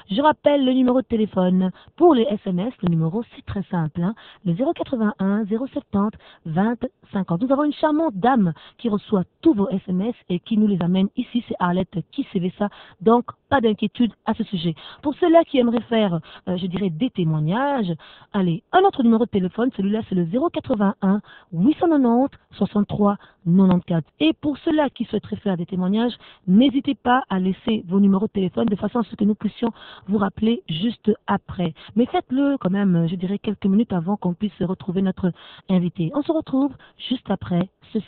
Je rappelle le numéro de téléphone pour les SMS. Le numéro, c'est très simple, hein, le 081 070 20 50. Nous avons une charmante dame qui reçoit tous vos SMS et qui nous les amène ici. C'est Arlette qui CV ça. Donc, pas d'inquiétude à ce sujet. Pour ceux-là qui aimeraient faire, je dirais, des témoignages, allez, un autre numéro de téléphone, celui-là, c'est le 081 890 63 94. Et pour ceux-là qui souhaiteraient faire des témoignages, n'hésitez pas à laisser vos numéros de téléphone de façon à ce que nous puissions vous rappeler juste après. Mais faites-le quand même, je dirais, quelques minutes avant qu'on puisse retrouver notre invité. On se retrouve juste après ceci.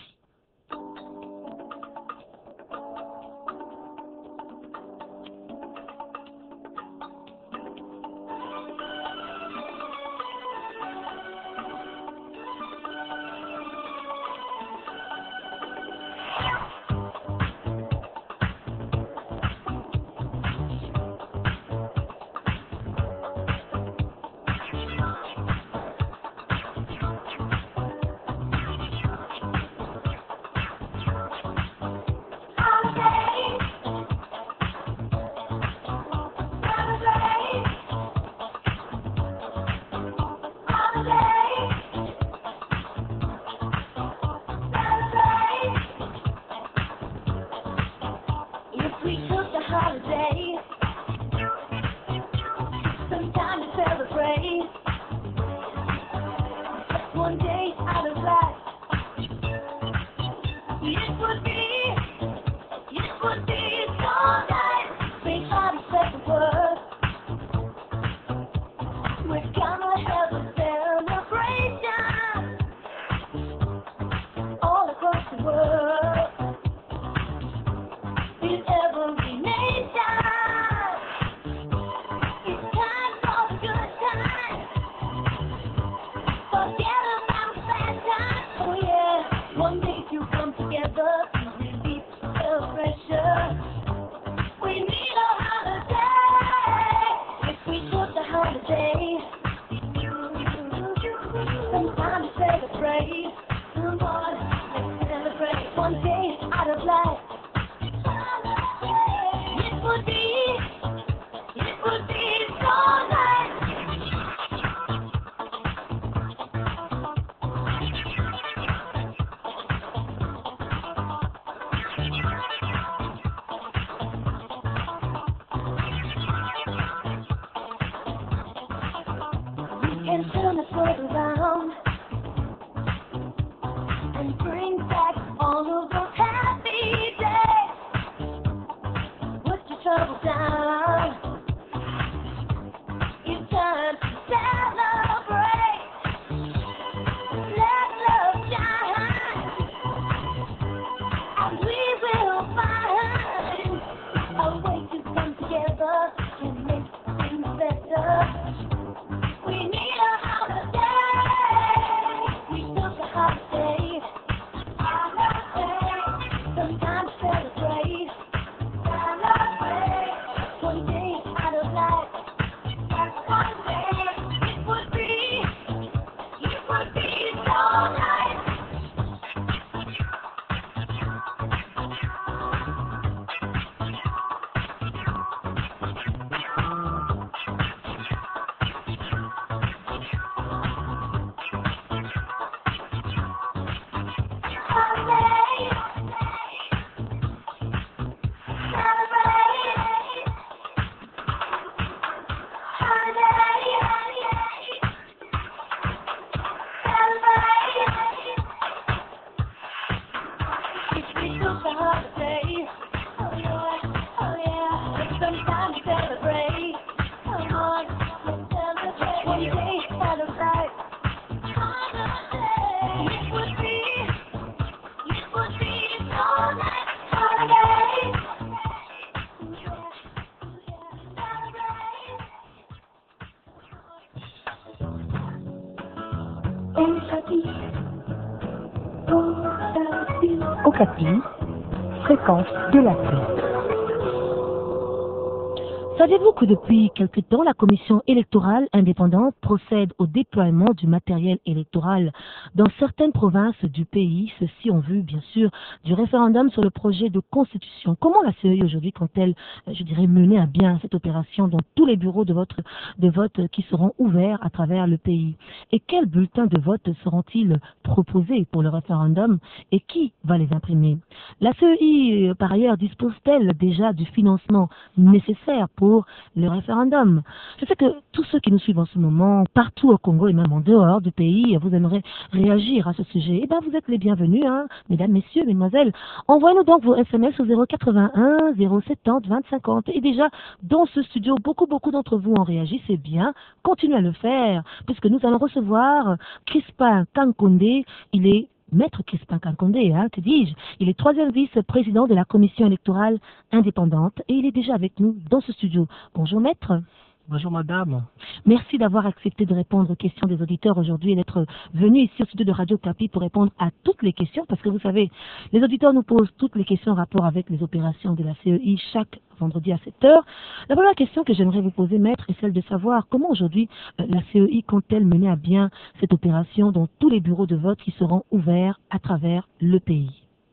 Okapi, fréquence de la paix. Savez-vous que depuis quelque temps, la Commission électorale indépendante procède au déploiement du matériel électoral dans certaines provinces du pays, ceux-ci ont vu bien sûr du référendum sur le projet de constitution. Comment la CEI aujourd'hui compte-t-elle, je dirais, mener à bien cette opération dans tous les bureaux de vote qui seront ouverts à travers le pays? Et quels bulletins de vote seront-ils proposés pour le référendum et qui va les imprimer? La CEI, par ailleurs, dispose-t-elle déjà du financement nécessaire pour le référendum? Je sais que tous ceux qui nous suivent en ce moment, partout au Congo et même en dehors du pays, vous aimeriez réagir à ce sujet. Eh bien, vous êtes les bienvenus, hein, mesdames, messieurs, mesdemoiselles. Envoyez-nous donc vos SMS au 081 070 20 50. Et déjà, dans ce studio, beaucoup d'entre vous ont réagi, c'est bien. Continuez à le faire, puisque nous allons recevoir Crispin Kankonde. Il est Maître Crispin Kankonde, hein, que dis-je? Il est troisième vice-président de la Commission électorale indépendante et il est déjà avec nous dans ce studio. Bonjour Maître. Bonjour madame. Merci d'avoir accepté de répondre aux questions des auditeurs aujourd'hui et d'être venu ici au studio de Radio Kapi pour répondre à toutes les questions parce que vous savez, les auditeurs nous posent toutes les questions en rapport avec les opérations de la CEI chaque vendredi à 7 heures. La première question que j'aimerais vous poser, Maître, est celle de savoir comment aujourd'hui la CEI compte-t-elle mener à bien cette opération dans tous les bureaux de vote qui seront ouverts à travers le pays?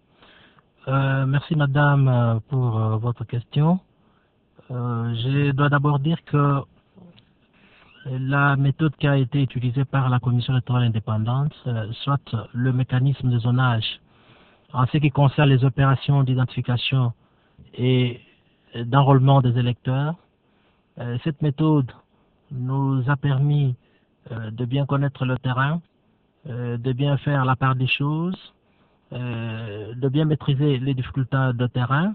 Merci madame pour votre question. Je dois d'abord dire que la méthode qui a été utilisée par la Commission électorale indépendante, soit le mécanisme de zonage, en ce qui concerne les opérations d'identification et d'enrôlement des électeurs, cette méthode nous a permis de bien connaître le terrain, de bien faire la part des choses, de bien maîtriser les difficultés de terrain.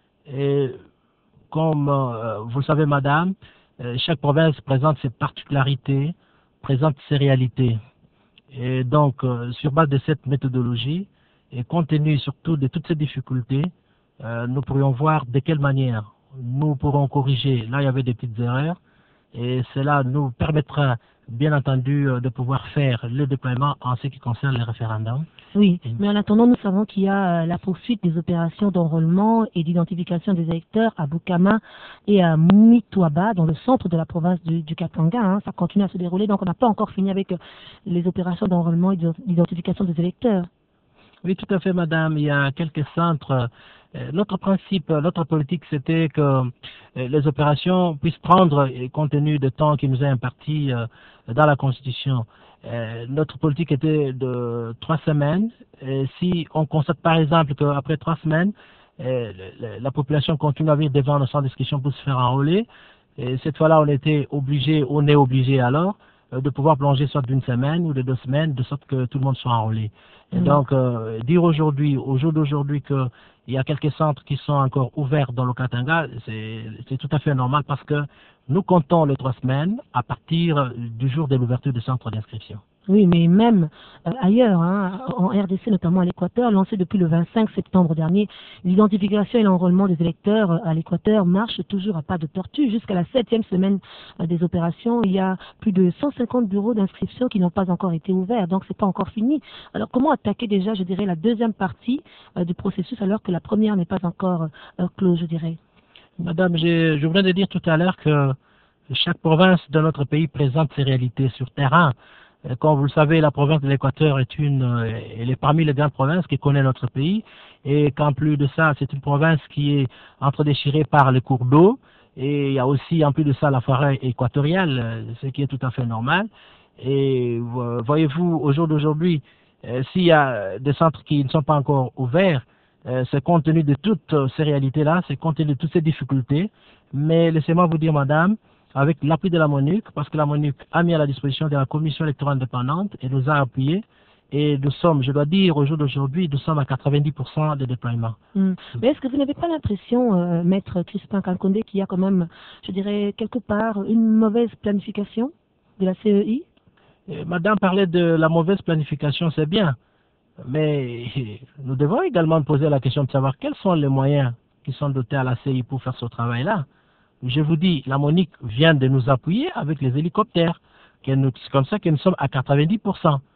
Et comme vous le savez, madame, chaque province présente ses particularités, présente ses réalités. Et donc, sur base de cette méthodologie, et compte tenu surtout de toutes ces difficultés, nous pourrions voir de quelle manière nous pourrons corriger. Là, il y avait des petites erreurs, et cela nous permettra, bien entendu, de pouvoir faire le déploiement en ce qui concerne les référendums. Oui, mais en attendant, nous savons qu'il y a la poursuite des opérations d'enrôlement et d'identification des électeurs à Bukama et à Mitwaba, dans le centre de la province du Katanga. Hein. Ça continue à se dérouler, donc on n'a pas encore fini avec les opérations d'enrôlement et d'identification des électeurs. Oui, tout à fait, madame. Il y a quelques centres. Notre principe, notre politique, c'était que les opérations puissent prendre, compte tenu du temps qui nous est imparti dans la Constitution. Notre politique était de 3 semaines. Et si on constate par exemple qu'après 3 semaines, la population continue à venir devant nos centres d'inscription pour se faire enrôler, et cette fois-là, on est obligé alors de pouvoir plonger soit d'une semaine ou de 2 semaines, de sorte que tout le monde soit enrôlé. Et donc, dire aujourd'hui, au jour d'aujourd'hui, qu'il y a quelques centres qui sont encore ouverts dans le Katanga, c'est tout à fait normal parce que nous comptons les 3 semaines à partir du jour de l'ouverture du centre d'inscription. Oui, mais même ailleurs, hein, en RDC, notamment à l'Équateur, lancé depuis le 25 septembre dernier, l'identification et l'enrôlement des électeurs à l'Équateur marche toujours à pas de tortue. Jusqu'à la 7e semaine des opérations, il y a plus de 150 bureaux d'inscription qui n'ont pas encore été ouverts, donc c'est pas encore fini. Alors comment attaquer déjà, je dirais, la deuxième partie du processus alors que la première n'est pas encore close, je dirais? Madame, je viens de dire tout à l'heure que chaque province de notre pays présente ses réalités sur terrain. Comme vous le savez, la province de l'Équateur elle est parmi les grandes provinces qui connaissent notre pays, et qu'en plus de ça, c'est une province qui est entredéchirée par les cours d'eau, et il y a aussi en plus de ça la forêt équatoriale, ce qui est tout à fait normal. Et voyez-vous, au jour d'aujourd'hui, s'il y a des centres qui ne sont pas encore ouverts, c'est compte tenu de toutes ces réalités-là, c'est compte tenu de toutes ces difficultés. Mais laissez-moi vous dire, madame, avec l'appui de la MONUC, parce que la MONUC a mis à la disposition de la Commission électorale indépendante et nous a appuyés. Et nous sommes, je dois dire, au jour d'aujourd'hui, nous sommes à 90% de déploiement. Mais est-ce que vous n'avez pas l'impression, Maître Crispin Kankonde, qu'il y a quand même, je dirais, quelque part, une mauvaise planification de la CEI? Madame parlait de la mauvaise planification, c'est bien. Mais nous devons également poser la question de savoir quels sont les moyens qui sont dotés à la CEI pour faire ce travail-là. Je vous dis, la MONUC vient de nous appuyer avec les hélicoptères. C'est comme ça que nous sommes à 90%.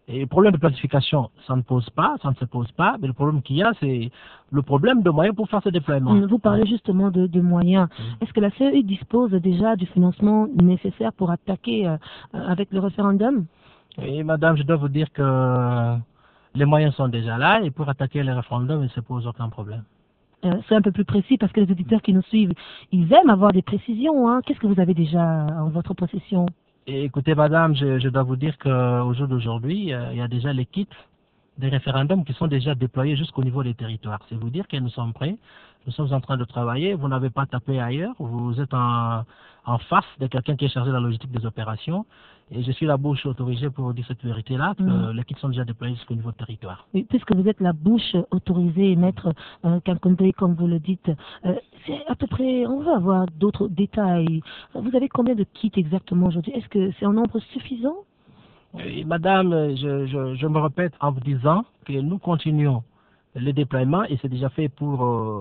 Et le problème de planification, ça ne se pose pas, mais le problème qu'il y a, c'est le problème de moyens pour faire ce déploiement. Vous parlez justement de moyens. Est-ce que la CEI dispose déjà du financement nécessaire pour attaquer avec le référendum? Et madame, je dois vous dire que les moyens sont déjà là, et pour attaquer le référendum, il ne se pose aucun problème. C'est un peu plus précis parce que les auditeurs qui nous suivent, ils aiment avoir des précisions. Hein. Qu'est-ce que vous avez déjà en votre possession? Et écoutez, madame, je dois vous dire qu'au jour d'aujourd'hui, il y a déjà les kits des référendums qui sont déjà déployés jusqu'au niveau des territoires. C'est vous dire que nous sommes prêts, nous sommes en train de travailler, vous n'avez pas tapé ailleurs, vous êtes en face de quelqu'un qui est chargé de la logistique des opérations. Et je suis la bouche autorisée pour vous dire cette vérité-là, que les kits sont déjà déployés jusqu'au niveau du territoire. Oui, puisque vous êtes la bouche autorisée, maître Kankonde, comme vous le dites, c'est à peu près, on veut avoir d'autres détails. Vous avez combien de kits exactement aujourd'hui? Est-ce que c'est un nombre suffisant? Et madame, je me répète en vous disant que nous continuons le déploiement et c'est déjà fait pour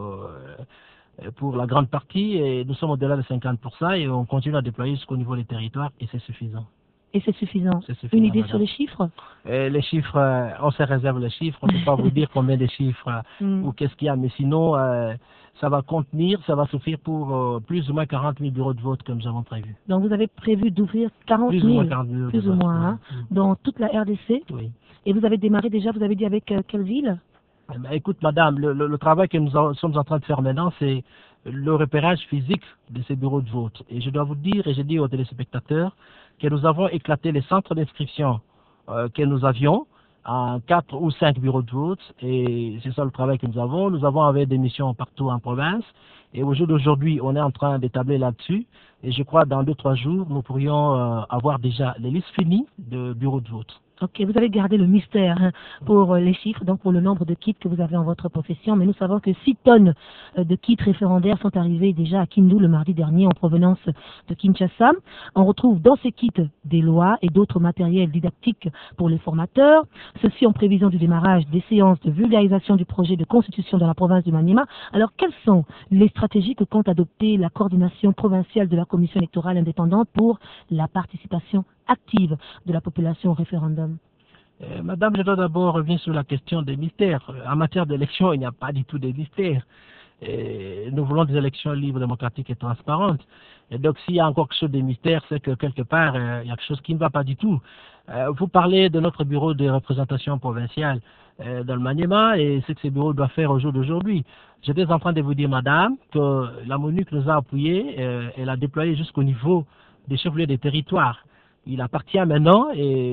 la grande partie et nous sommes au-delà de 50% et on continue à déployer jusqu'au niveau des territoires et c'est suffisant. Et c'est suffisant. Une idée sur les chiffres? Les chiffres, on se réserve les chiffres, on ne peut pas vous dire combien de chiffres ou qu'est-ce qu'il y a, mais sinon, ça va contenir, ça va suffire pour plus ou moins 40 000 bureaux de vote que nous avons prévu. Donc vous avez prévu d'ouvrir 40 000, plus ou moins, dans toute la RDC? Oui. Et vous avez démarré déjà, vous avez dit avec quelle ville? Écoute, madame, le travail que nous sommes en train de faire maintenant, c'est le repérage physique de ces bureaux de vote. Et je dois vous dire, et je dis aux téléspectateurs, que nous avons éclaté les centres d'inscription que nous avions en 4 ou 5 bureaux de vote. Et c'est ça le travail que nous avons. Nous avons avec des missions partout en province. Et au jour d'aujourd'hui, on est en train d'établir là-dessus. Et je crois dans 2-3 jours, nous pourrions avoir déjà les listes finies de bureaux de vote. Ok, vous avez gardé le mystère pour les chiffres, donc pour le nombre de kits que vous avez en votre possession, mais nous savons que 6 tonnes de kits référendaires sont arrivés déjà à Kindu le mardi dernier en provenance de Kinshasa. On retrouve dans ces kits des lois et d'autres matériels didactiques pour les formateurs, ceci en prévision du démarrage des séances de vulgarisation du projet de constitution dans la province du Maniema. Alors, quelles sont les stratégies que compte adopter la coordination provinciale de la Commission électorale indépendante pour la participation active de la population au référendum? Madame, je dois d'abord revenir sur la question des mystères. En matière d'élection, il n'y a pas du tout de mystères. Nous voulons des élections libres, démocratiques et transparentes. Et donc, s'il y a encore quelque chose de mystère, c'est que quelque part, il y a quelque chose qui ne va pas du tout. Vous parlez de notre bureau de représentation provinciale dans le Maniema et ce que ce bureau doit faire au jour d'aujourd'hui. J'étais en train de vous dire, madame, que la MONUC nous a appuyés, elle a déployé jusqu'au niveau des chefs-lieux des territoires. Il appartient maintenant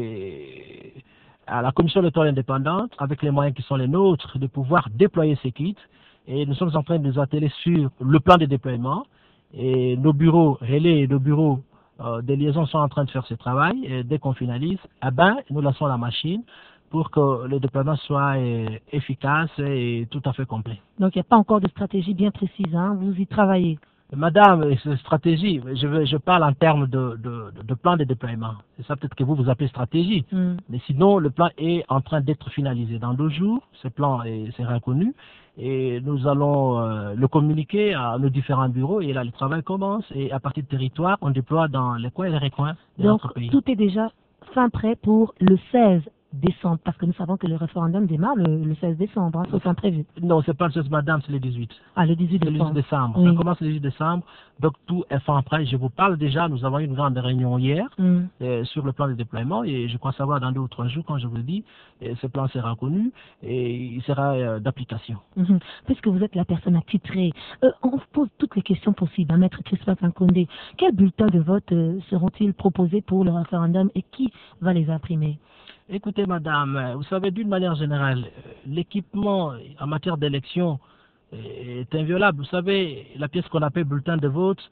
à la commission électorale indépendante, avec les moyens qui sont les nôtres, de pouvoir déployer ces kits. Et nous sommes en train de nous atteler sur le plan de déploiement. Et nos bureaux relais et nos bureaux de liaison sont en train de faire ce travail. Et dès qu'on finalise, nous lançons la machine pour que le déploiement soit efficace et tout à fait complet. Donc il n'y a pas encore de stratégie bien précise, hein? Vous y travaillez? Madame, cette stratégie, je parle en termes de plan de déploiement. C'est ça peut-être que vous appelez stratégie. Mais sinon, le plan est en train d'être finalisé. Dans 2 jours, ce plan sera connu et nous allons le communiquer à nos différents bureaux et là, le travail commence et à partir du territoire, on déploie dans les coins et les recoins de notre pays. Donc, tout est déjà fin prêt pour le 16 décembre, parce que nous savons que le référendum démarre le 16 décembre, hein, c'est imprévu. Non, c'est pas le 16, madame, c'est le 18. Ah, le 18 décembre. Le 18 décembre. Oui. Ça commence le 18 décembre, donc tout est fin prêt. Je vous parle déjà, nous avons eu une grande réunion hier sur le plan de déploiement et je crois savoir dans 2 ou 3 jours, quand je vous le dis, ce plan sera connu et il sera d'application. Puisque vous êtes la personne attitrée, on vous pose toutes les questions possibles, hein, Maître Crispin Kankonde. Quels bulletins de vote seront-ils proposés pour le référendum et qui va les imprimer? Écoutez, madame, vous savez, d'une manière générale, l'équipement en matière d'élection est inviolable. Vous savez, la pièce qu'on appelle bulletin de vote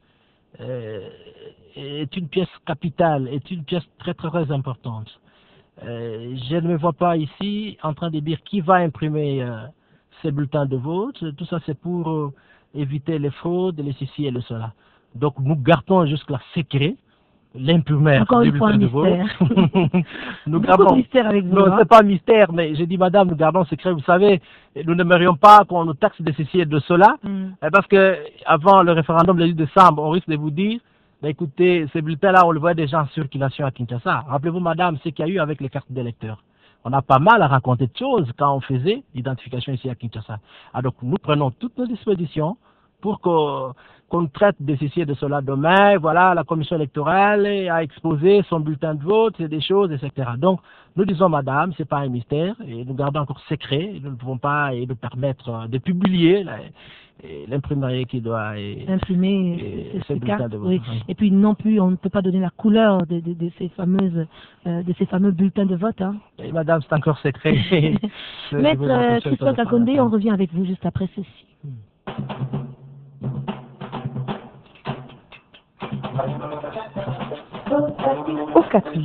est une pièce capitale, est une pièce très très très importante. Je ne me vois pas ici en train de dire qui va imprimer ces bulletins de vote. Tout ça, c'est pour éviter les fraudes, les ceci et le cela. Donc, nous gardons jusque-là secret l'imprimeur du bulletin de vote. Nous gardons. Mystère avec vous, non, c'est pas mystère, mais j'ai dit, madame, nous gardons secret. Vous savez, nous n'aimerions pas qu'on nous taxe de ceci et de cela, parce que avant le référendum le 10 décembre, on risque de vous dire, écoutez, ces bulletins-là, on le voit déjà en circulation à Kinshasa. Rappelez-vous, madame, ce qu'il y a eu avec les cartes d'électeurs. on a pas mal à raconter de choses quand on faisait l'identification ici à Kinshasa. Alors nous prenons toutes nos dispositions pour qu'on traite de ceci et de cela demain. Voilà, la commission électorale a exposé son bulletin de vote, c'est des choses, etc. Donc, nous disons, madame, c'est pas un mystère, et nous gardons encore secret, nous ne pouvons pas nous permettre de publier l'imprimerie qui doit imprimer ces bulletins de vote. Oui. Et puis non plus, on ne peut pas donner la couleur de ces fameux bulletins de vote. Hein. Et madame, c'est encore secret. Maître Christophe Kakonde, on revient avec vous juste après ceci. Okapi.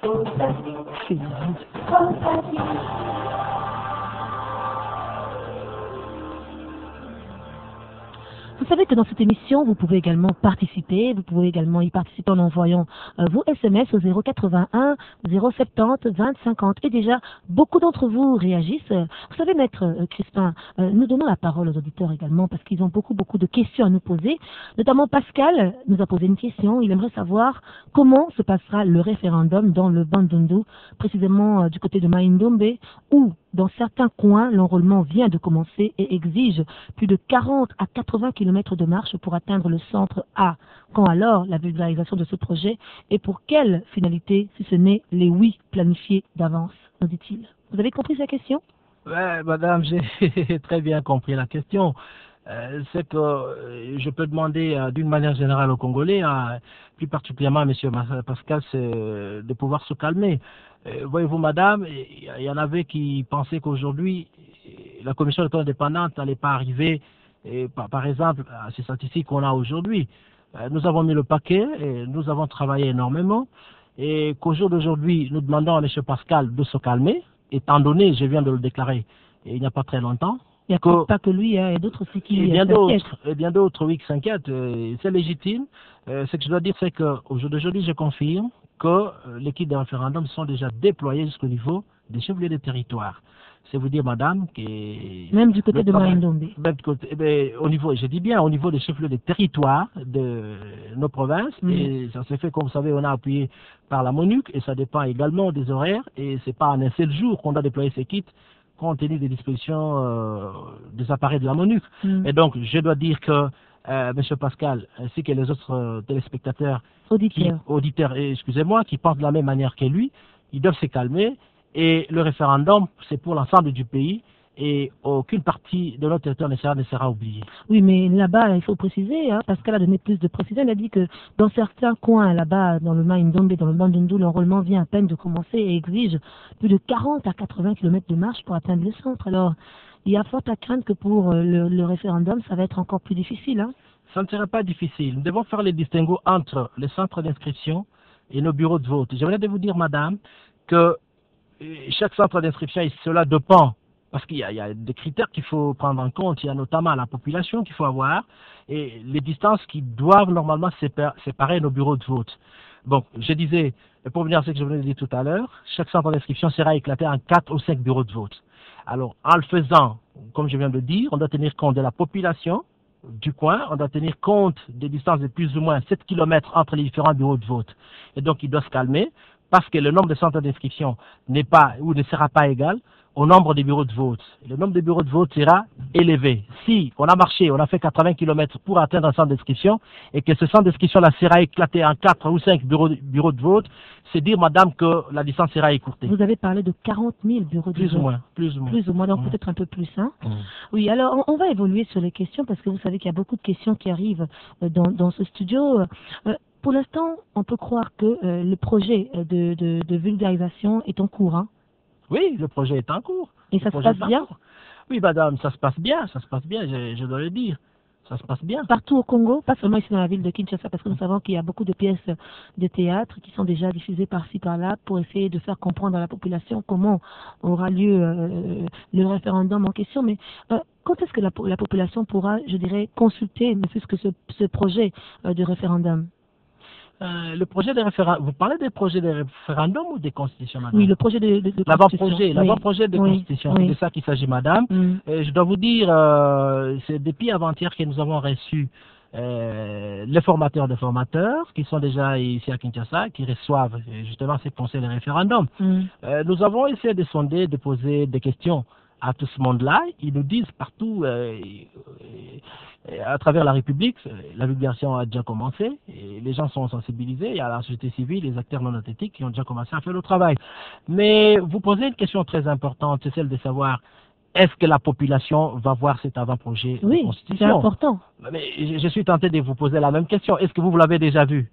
Vous savez que dans cette émission, vous pouvez également participer. Vous pouvez également y participer en envoyant vos SMS au 081 070 20 50. Et déjà, beaucoup d'entre vous réagissent. Vous savez, Maître Crispin, nous donnons la parole aux auditeurs également parce qu'ils ont beaucoup de questions à nous poser. Notamment Pascal nous a posé une question. Il aimerait savoir comment se passera le référendum dans le Bandundu, précisément du côté de Maïndombe, où dans certains coins, l'enrôlement vient de commencer et exige plus de 40 à 80 km de marche pour atteindre le centre A. Quand alors la vulgarisation de ce projet et pour quelle finalité, si ce n'est les oui planifiés d'avance, nous dit-il. Vous avez compris sa question? Ouais, madame, j'ai très bien compris la question. C'est que je peux demander d'une manière générale aux Congolais, plus particulièrement à M. Pascal, c'est de pouvoir se calmer. Voyez-vous, madame, il y en avait qui pensaient qu'aujourd'hui, la commission électorale indépendante n'allait pas arriver, par exemple, à ces statistiques qu'on a aujourd'hui. Nous avons mis le paquet, et nous avons travaillé énormément, et qu'au jour d'aujourd'hui, nous demandons à M. Pascal de se calmer, étant donné, je viens de le déclarer il n'y a pas très longtemps. Il n'y a pas que lui, hein, et d'autres aussi qui s'inquiètent. Et bien d'autres, oui, qui s'inquiètent. C'est légitime. Ce que je dois dire, c'est qu'au jour d'aujourd'hui, je confirme que l'équipe des référendums sont déjà déployées jusqu'au niveau des chefs-lieux des territoires. C'est vous dire, madame, que... Même du côté de Maïndombe. Au niveau, je dis bien, au niveau des chefs-lieux des territoires de nos provinces, et ça s'est fait, comme vous savez, on a appuyé par la MONUC, et ça dépend également des horaires, et c'est pas en un seul jour qu'on doit déployer ces kits, compte tenu des dispositions des appareils de la MONUC. Et donc, je dois dire que M. Pascal, ainsi que les autres téléspectateurs, auditeurs, excusez-moi, qui pensent de la même manière que lui, ils doivent se calmer. Et le référendum, c'est pour l'ensemble du pays. Et aucune partie de notre territoire ne sera oubliée. Oui, mais là-bas, il faut préciser, hein, Pascal a donné plus de précision. Il a dit que dans certains coins, là-bas, dans le Maïndombe, dans le Bandundu, l'enrôlement vient à peine de commencer et exige plus de 40 à 80 km de marche pour atteindre le centre. Alors, il y a fort à craindre que pour le référendum, ça va être encore plus difficile. Hein. Ça ne sera pas difficile. Nous devons faire les distinguos entre les centres d'inscription et nos bureaux de vote. J'aimerais vous dire, madame, que chaque centre d'inscription, cela dépend. Parce qu'il y a des critères qu'il faut prendre en compte. Il y a notamment la population qu'il faut avoir et les distances qui doivent normalement séparer nos bureaux de vote. Bon, je disais, pour venir à ce que je venais de dire tout à l'heure, chaque centre d'inscription sera éclaté en 4 ou 5 bureaux de vote. Alors, en le faisant, comme je viens de le dire, on doit tenir compte de la population du coin, on doit tenir compte des distances de plus ou moins 7 km entre les différents bureaux de vote. Et donc, il doit se calmer parce que le nombre de centres d'inscription n'est pas ou ne sera pas égal au nombre de bureaux de vote. Le nombre de bureaux de vote sera élevé. Si on a marché, on a fait 80 km pour atteindre un centre d'inscription et que ce centre d'inscription-là sera éclaté en 4 ou 5 bureaux de vote, c'est dire, madame, que la distance sera écourtée. Vous avez parlé de 40 000 bureaux de vote. Plus ou moins. Plus ou moins, donc peut-être un peu plus. Hein. Oui, alors on va évoluer sur les questions parce que vous savez qu'il y a beaucoup de questions qui arrivent dans ce studio. Pour l'instant, on peut croire que le projet de vulgarisation est en cours. Hein. Oui, le projet est en cours. Et ça se passe bien? Oui, madame, ça se passe bien, je dois le dire. Ça se passe bien. Partout au Congo, pas seulement ici dans la ville de Kinshasa, parce que nous savons qu'il y a beaucoup de pièces de théâtre qui sont déjà diffusées par-ci, par-là, pour essayer de faire comprendre à la population comment aura lieu le référendum en question. Mais quand est-ce que la population pourra, je dirais, consulter, ne fût-ce que ce projet de référendum? Le projet de référendum, vous parlez des projets de référendum ou des constitutions, madame? Oui, le projet de constitution. L'avant-projet de constitution, c'est de ça qu'il s'agit, madame. Je dois vous dire, c'est depuis avant-hier que nous avons reçu les formateurs de formateurs qui sont déjà ici à Kinshasa, qui reçoivent justement ces conseils de référendum. Nous avons essayé de sonder, de poser des questions à tout ce monde-là. Ils nous disent partout, à travers la République, la vulgarisation a déjà commencé, et les gens sont sensibilisés, il y a la société civile, les acteurs non étatiques qui ont déjà commencé à faire le travail. Mais vous posez une question très importante, c'est celle de savoir est-ce que la population va voir cet avant-projet de constitution? Oui, c'est important. Mais je suis tenté de vous poser la même question. Est-ce que vous l'avez déjà vu?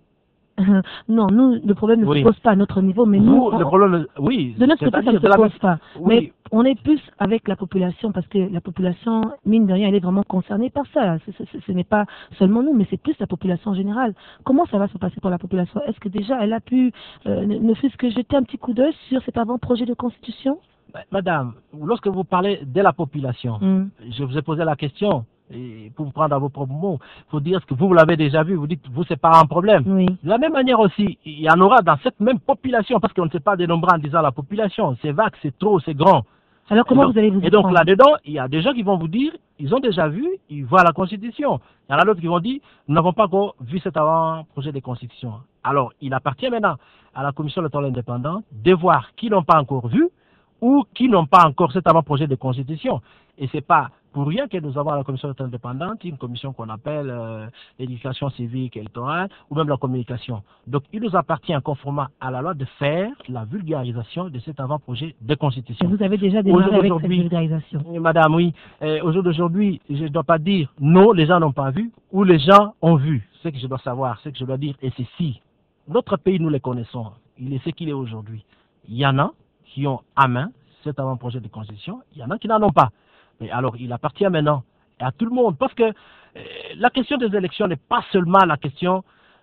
Non, nous, le problème ne se pose pas à notre niveau, mais nous, le problème, oui, de notre côté, ça ne se pose pas. Oui. Mais on est plus avec la population, parce que la population, mine de rien, elle est vraiment concernée par ça. Ce n'est pas seulement nous, mais c'est plus la population en général. Comment ça va se passer pour la population? Est-ce que déjà elle a pu, ne fût-ce que jeter un petit coup d'œil sur cet avant-projet de constitution? Madame, lorsque vous parlez de la population, je vous ai posé la question. Et pour vous prendre à vos propres mots, il faut dire ce que vous l'avez déjà vu, vous dites, vous, c'est pas un problème. Oui. De la même manière aussi, il y en aura dans cette même population, parce qu'on ne sait pas dénombrer en disant la population, c'est vague, c'est trop, c'est grand. Alors comment vous allez vous y Et donc prendre? là-dedans, il y a des gens qui vont vous dire, ils ont déjà vu, ils voient la Constitution. Il y en a d'autres qui vont dire, nous n'avons pas encore vu cet avant-projet de Constitution. Alors, il appartient maintenant à la Commission électorale indépendante de voir qui n'ont pas encore vu ou qui n'ont pas encore cet avant-projet de Constitution. Et c'est pas pour rien que nous avons à la commission indépendante une commission qu'on appelle l'éducation civique et électorale ou même la communication. Donc il nous appartient conformément à la loi de faire la vulgarisation de cet avant-projet de constitution. Et vous avez déjà démarré avec cette vulgarisation. Madame, oui. Au jour d'aujourd'hui, je ne dois pas dire non, les gens n'ont pas vu ou les gens ont vu. Ce que je dois savoir, ce que je dois dire, et c'est si. Notre pays, nous les connaissons. Il est ce qu'il est aujourd'hui. Il y en a qui ont à main cet avant-projet de constitution, il y en a qui n'en ont pas. Mais alors, il appartient maintenant à tout le monde, parce que la question des élections n'est pas seulement la question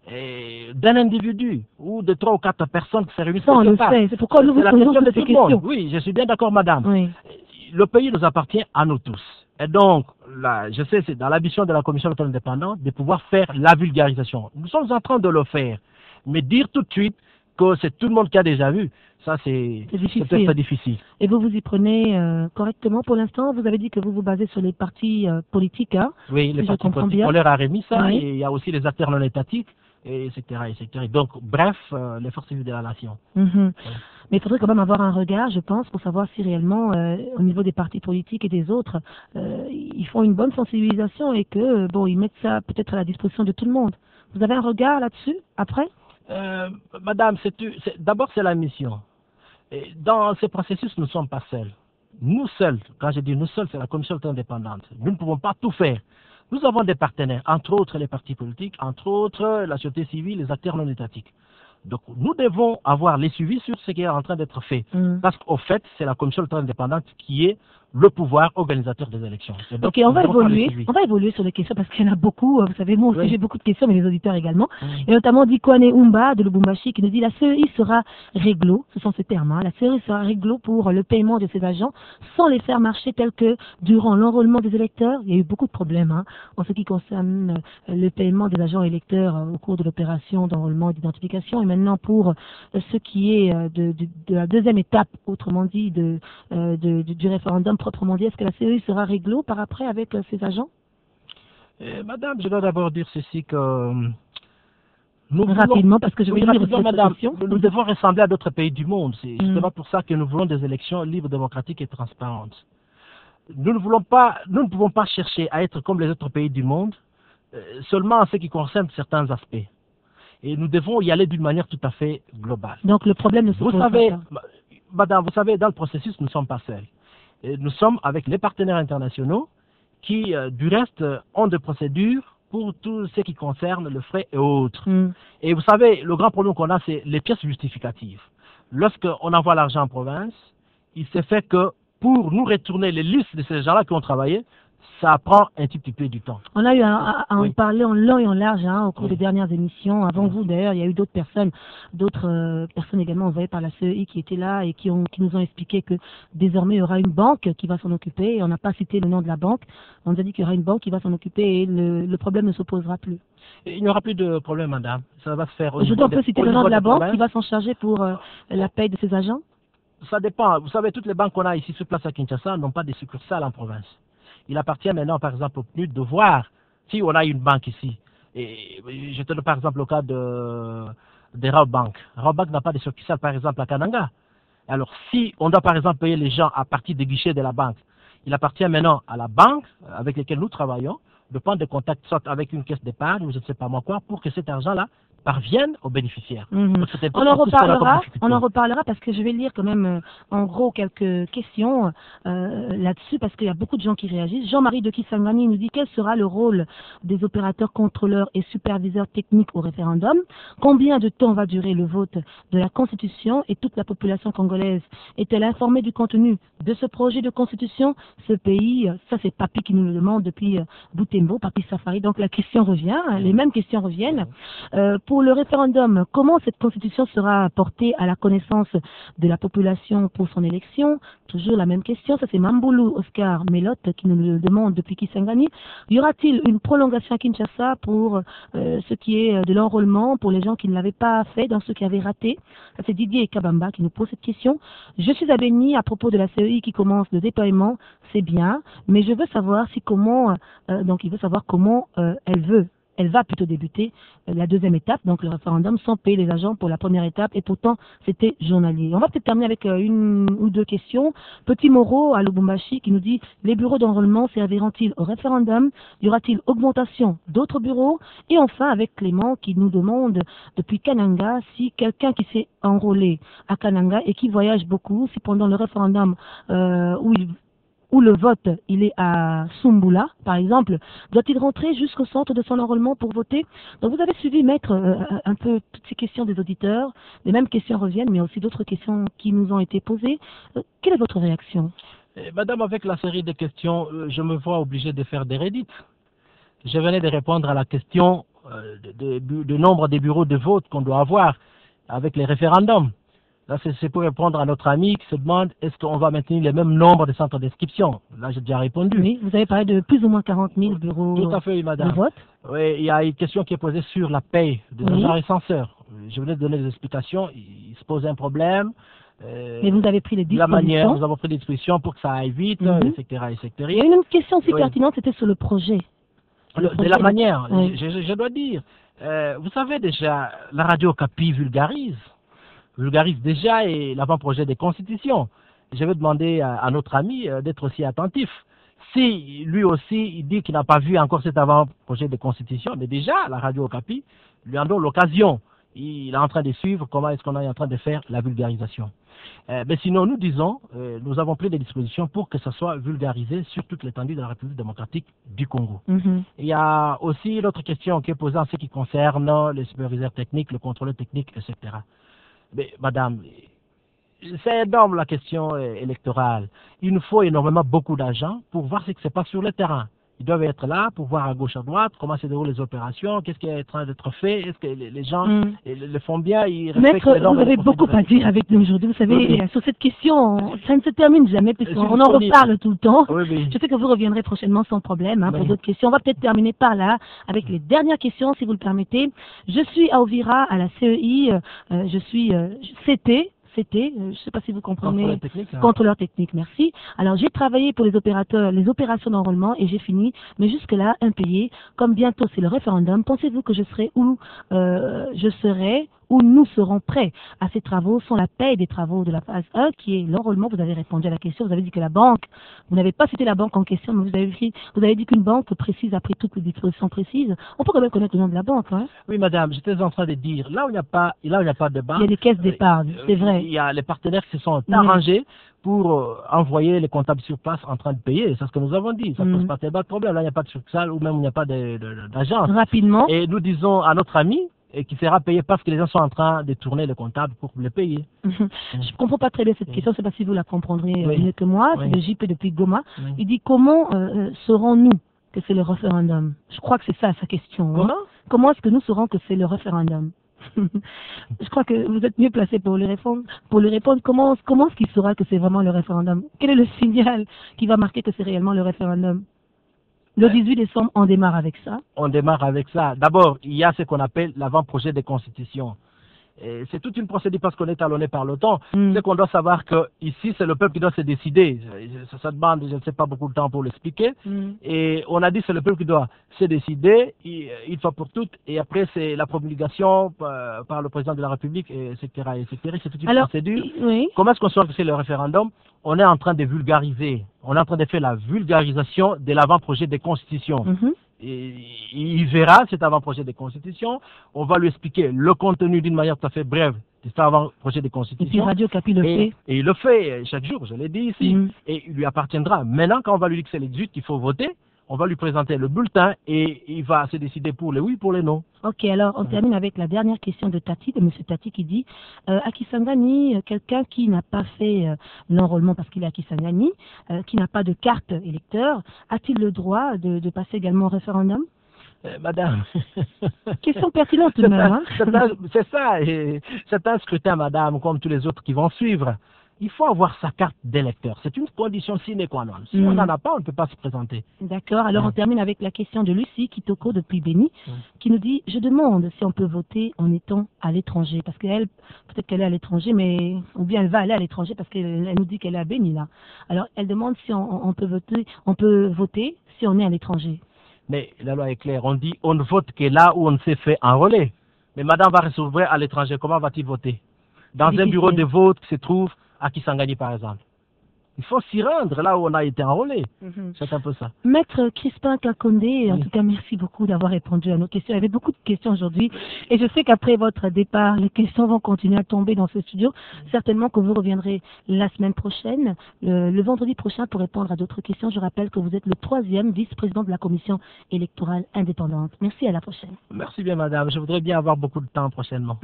d'un individu ou de 3 ou 4 personnes qui se réunissent. Ça, on le sait, c'est pourquoi nous vous posons toutes ces questions. Oui, je suis bien d'accord, madame. Oui. Le pays nous appartient à nous tous. Et donc, là, je sais, c'est dans la mission de la commission électorale indépendante de pouvoir faire la vulgarisation. Nous sommes en train de le faire. Mais dire tout de suite que c'est tout le monde qui a déjà vu, ça c'est peut-être difficile. Et vous vous y prenez correctement pour l'instant? Vous avez dit que vous vous basez sur les partis politiques, hein? Oui, les partis politiques, on leur a remis ça, oui. Et il y a aussi les acteurs non étatiques, etc., etc. Donc, bref, les forces vives de la nation. Oui. Mais il faudrait quand même avoir un regard, je pense, pour savoir si réellement, au niveau des partis politiques et des autres, ils font une bonne sensibilisation et que, bon, ils mettent ça peut-être à la disposition de tout le monde. Vous avez un regard là-dessus, après? Madame, d'abord c'est la mission. Et dans ce processus, nous ne sommes pas seuls. Nous seuls, quand je dis nous seuls, c'est la commission indépendante. Nous ne pouvons pas tout faire. Nous avons des partenaires, entre autres les partis politiques, entre autres la société civile, les acteurs non étatiques. Donc nous devons avoir les suivis sur ce qui est en train d'être fait. Parce qu'au fait, c'est la commission indépendante qui est le pouvoir organisateur des élections. Donc, ok, on va évoluer sur les questions parce qu'il y en a beaucoup. Vous savez, moi aussi j'ai beaucoup de questions, mais les auditeurs également. Et notamment Dikwane Umba de Lubumbashi qui nous dit la CEI sera réglo, ce sont ces termes, hein, la CEI sera réglo pour le paiement de ses agents sans les faire marcher tel que durant l'enrôlement des électeurs. Il y a eu beaucoup de problèmes hein, en ce qui concerne le paiement des agents électeurs au cours de l'opération d'enrôlement et d'identification. Et maintenant pour ce qui est de la deuxième étape, autrement dit, du référendum proprement dit, est-ce que la CEI sera réglo par après avec ses agents? Madame, je dois d'abord dire ceci que rapidement, parce que je vais dire votre madame, question. nous devons ressembler à d'autres pays du monde. C'est justement pour ça que nous voulons des élections libres, démocratiques et transparentes. Nous ne pouvons pas chercher à être comme les autres pays du monde, seulement en ce qui concerne certains aspects. Et nous devons y aller d'une manière tout à fait globale. Donc le problème ne se pose pas. Madame, vous savez, dans le processus, nous ne sommes pas seuls. Et nous sommes avec les partenaires internationaux qui, du reste, ont des procédures pour tout ce qui concerne le frais et autres. Et vous savez, le grand problème qu'on a, c'est les pièces justificatives. Lorsqu'on envoie l'argent en province, il s'est fait que pour nous retourner les listes de ces gens-là qui ont travaillé, ça prend un petit peu du temps. On a eu à en parler en long et en large hein, au cours des dernières émissions. Avant vous, d'ailleurs, il y a eu d'autres personnes également envoyées par la CEI qui étaient là et qui nous ont expliqué que désormais, il y aura une banque qui va s'en occuper. Et on n'a pas cité le nom de la banque. On nous a dit qu'il y aura une banque qui va s'en occuper et le problème ne s'opposera plus. Il n'y aura plus de problème, madame. Ça va se faire au niveau on peut citer le nom de la banque qui va s'en charger pour la paie de ses agents? Ça dépend. Vous savez, toutes les banques qu'on a ici sur place à Kinshasa n'ont pas de succursales en province. Il appartient maintenant, par exemple, au PNUD de voir Si on a une banque ici, et je te donne par exemple le cas de Rabobank. Rabobank n'a pas de succursale par exemple à Kananga. Alors si on doit par exemple payer les gens à partir des guichets de la banque, il appartient maintenant à la banque avec laquelle nous travaillons de prendre des contacts soit avec une caisse d'épargne ou je ne sais pas moi quoi pour que cet argent-là parvienne aux bénéficiaires. Mhm. On en reparlera parce que je vais lire quand même en gros quelques questions là-dessus parce qu'il y a beaucoup de gens qui réagissent. Jean-Marie de Kisangani nous dit quel sera le rôle des opérateurs contrôleurs et superviseurs techniques au référendum? Combien de temps va durer le vote de la Constitution et toute la population congolaise est-elle informée du contenu de ce projet de Constitution? Ce pays, ça c'est Papi qui nous le demande depuis Butembo, Papi Safari. Donc la question revient, les mêmes questions reviennent. Pour le référendum, comment cette constitution sera portée à la connaissance de la population pour son élection? Toujours la même question, ça c'est Mamboulou Oscar Melotte qui nous le demande depuis Kisangani. Y aura-t-il une prolongation à Kinshasa pour ce qui est de l'enrôlement pour les gens qui ne l'avaient pas fait, dans ceux qui avaient raté? Ça c'est Didier Kabamba qui nous pose cette question. Je suis à Béni à propos de la CEI qui commence le déploiement, c'est bien, mais je veux savoir si donc il veut savoir comment elle va plutôt débuter la deuxième étape, donc le référendum, sans payer les agents pour la première étape, et pourtant c'était journalier. On va peut-être terminer avec une ou deux questions. Petit Moreau à Lubumbashi qui nous dit les bureaux d'enrôlement serviront-ils au référendum? Y aura-t-il augmentation d'autres bureaux? Et enfin avec Clément qui nous demande depuis Kananga si quelqu'un qui s'est enrôlé à Kananga et qui voyage beaucoup, si pendant le référendum où le vote il est à Sumbula, par exemple, doit-il rentrer jusqu'au centre de son enrôlement pour voter? Donc vous avez suivi, maître, un peu toutes ces questions des auditeurs. Les mêmes questions reviennent, mais aussi d'autres questions qui nous ont été posées. Quelle est votre réaction? Madame, avec la série de questions, je me vois obligé de faire des rédits. Je venais de répondre à la question du nombre des bureaux de vote qu'on doit avoir avec les référendums. Là, c'est pour répondre à notre ami qui se demande est-ce qu'on va maintenir le même nombre de centres d'inscription. Là, j'ai déjà répondu. Oui, vous avez parlé de plus ou moins 40 000 bureaux Tout à fait, madame. de vote. Oui, il y a une question qui est posée sur la paye des agents et censeurs. Je venais de donner des explications. Il se pose un problème. Mais vous avez pris les dispositions. La manière, nous avons pris des dispositions pour que ça aille vite, etc., etc. Il y a une question aussi pertinente, c'était sur le projet. De la manière, je dois dire. Vous savez déjà, la radio Capi vulgarise déjà et l'avant-projet des constitutions. Je vais demander à notre ami d'être aussi attentif. Si lui aussi il dit qu'il n'a pas vu encore cet avant-projet de constitution, mais déjà la radio Okapi lui en donne l'occasion. Il est en train de suivre comment est-ce qu'on est en train de faire la vulgarisation. Mais sinon, nous disons, nous avons pris des dispositions pour que ça soit vulgarisé sur toute l'étendue de la République démocratique du Congo. Il y a aussi l'autre question qui est posée en ce qui concerne les superviseurs techniques, le contrôleur technique, etc. Mais madame, c'est énorme la question électorale. Il nous faut énormément beaucoup d'argent pour voir ce qui se passe sur le terrain. Ils doivent être là pour voir à gauche, à droite, comment se déroulent les opérations, qu'est-ce qui est en train d'être fait, est-ce que les gens le font bien, ils respectent les normes. Maître, vous avez beaucoup à dire avec nous aujourd'hui. Vous savez, sur cette question, ça ne se termine jamais, puisqu'on en reparle tout le temps. Je sais que vous reviendrez prochainement sans problème pour d'autres questions. On va peut-être terminer par là avec les dernières questions, si vous le permettez. Je suis à Ovira, à la CEI, je suis CT. Je ne sais pas si vous comprenez, contrôleur technique, merci. Alors j'ai travaillé pour les opérations d'enrôlement et j'ai fini, mais jusque-là, impayé. Comme bientôt c'est le référendum, pensez-vous que je serai où nous serons prêts à ces travaux sans la paie des travaux de la phase 1 qui est l'enrôlement? Vous avez répondu à la question, vous avez dit que la banque, vous n'avez pas cité la banque en question, mais vous avez dit qu'une banque précise a pris toutes les dispositions précises. On peut quand même connaître le nom de la banque, hein? Oui, madame, j'étais en train de dire, là où il n'y a pas de banque. Il y a des caisses d'épargne, c'est vrai. Il y a les partenaires qui se sont arrangés pour envoyer les comptables sur place en train de payer. C'est ce que nous avons dit. Ça ne pose pas de problème. Là, il n'y a pas de succursale ou même il n'y a pas d'agence. Rapidement. Et nous disons à notre ami qui sera payé parce que les gens sont en train de tourner le comptable pour le payer. Je ne comprends pas très bien cette question. Je ne sais pas si vous la comprendrez mieux que moi. C'est le JP depuis Goma. Il dit comment saurons-nous que c'est le référendum? Je crois que c'est ça sa question. Comment est-ce que nous saurons que c'est le référendum? Je crois que vous êtes mieux placé pour lui répondre. Comment est-ce qu'il saura que c'est vraiment le référendum? Quel est le signal qui va marquer que c'est réellement le référendum? Le 18 décembre, on démarre avec ça. On démarre avec ça. D'abord, il y a ce qu'on appelle l'avant-projet de constitution. C'est toute une procédure parce qu'on est talonné par le temps. C'est qu'on doit savoir que ici, c'est le peuple qui doit se décider. Ça demande, je ne sais pas, beaucoup de temps pour l'expliquer. Et on a dit c'est le peuple qui doit se décider, une fois pour toutes. Et après, c'est la promulgation par le président de la République, etc. etc. C'est toute une procédure. Oui. Comment est-ce qu'on sort que c'est le référendum? On est en train de vulgariser. On est en train de faire la vulgarisation de l'avant-projet de constitution. Et il verra cet avant-projet de constitution. On va lui expliquer le contenu d'une manière tout à fait brève de cet avant-projet de constitution. Et puis Radio Capi le fait. Et il le fait chaque jour, je l'ai dit ici. Et il lui appartiendra. Maintenant, quand on va lui dire que c'est les 18 qu'il faut voter, on va lui présenter le bulletin et il va se décider pour les oui, pour les non. Ok, alors on termine avec la dernière question de Tati, de M. Tati qui dit à Kisangani, quelqu'un qui n'a pas fait l'enrôlement parce qu'il est à Kisangani, qui n'a pas de carte électeur, a-t-il le droit de passer également au référendum? Madame. Question pertinente tout de même. Hein? C'est ça, c'est un scrutin, madame, comme tous les autres qui vont suivre. Il faut avoir sa carte d'électeur. C'est une condition sine qua non. Si on n'en a pas, on ne peut pas se présenter. D'accord. Alors on termine avec la question de Lucie Kitoko depuis Béni, qui nous dit: je demande si on peut voter en étant à l'étranger, parce qu'elle, peut-être qu'elle est à l'étranger, mais ou bien elle va aller à l'étranger parce qu'elle nous dit qu'elle est à Béni là. Alors elle demande si on peut voter si on est à l'étranger. Mais la loi est claire. On dit on ne vote que là où on s'est fait enrôler. Mais madame va recevoir à l'étranger. Comment va-t-il voter? Dans un bureau de vote qui se trouve à Kisangani, par exemple. Il faut s'y rendre là où on a été enrôlé. C'est un peu ça. Maître Crispin Kakonde, en tout cas, merci beaucoup d'avoir répondu à nos questions. Il y avait beaucoup de questions aujourd'hui. Et je sais qu'après votre départ, les questions vont continuer à tomber dans ce studio. Certainement que vous reviendrez la semaine prochaine, le vendredi prochain, pour répondre à d'autres questions. Je rappelle que vous êtes le 3e vice-président de la commission électorale indépendante. Merci, à la prochaine. Merci bien, madame. Je voudrais bien avoir beaucoup de temps prochainement.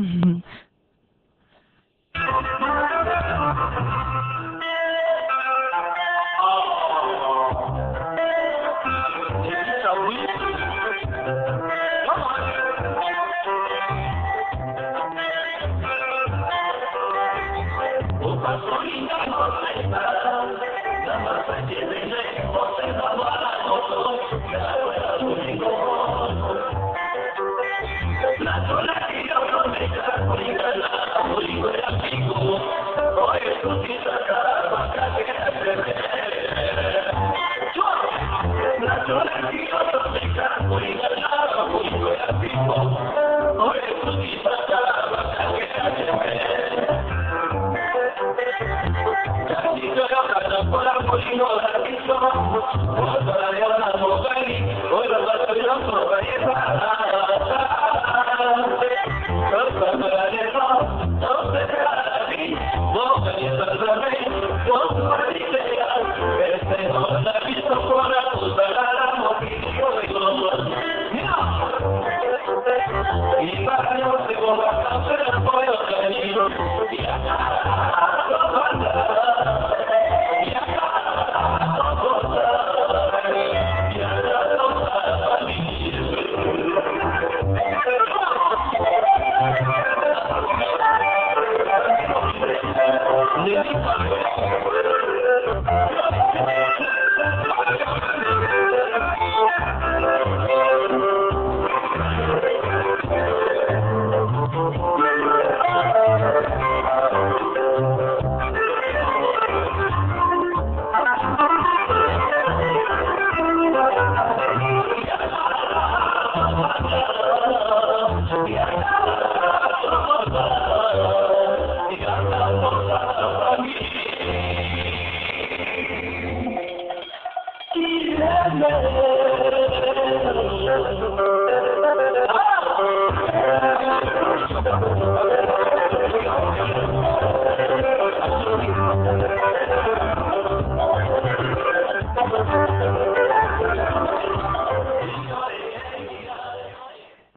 Ah!